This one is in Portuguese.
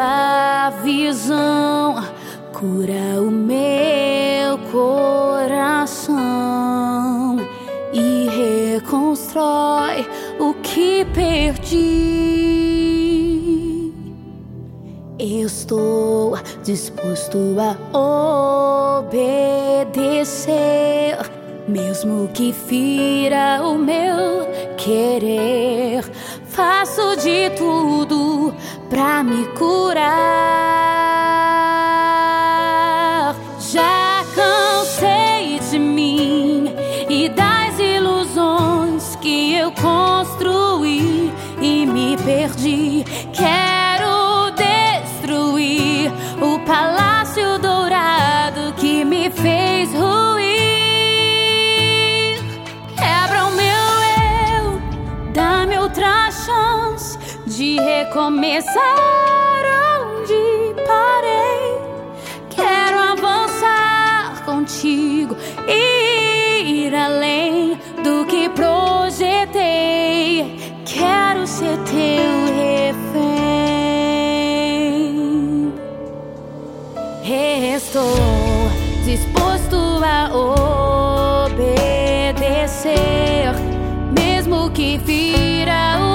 tua visão cura o meu coração e reconstrói o que perdi. Estou disposto a obedecer, mesmo que fira o meu querer. Faço de tudo pra me curar. Já cansei de mim e das ilusões que eu construí e me perdi. Quero destruir o palácio dourado que me fez ruir. Quebra o meu eu, dá-me outra chance de recomeçar onde parei. Quero avançar contigo e ir além do que projetei. Quero ser teu refém. Estou disposto a obedecer, mesmo que fira o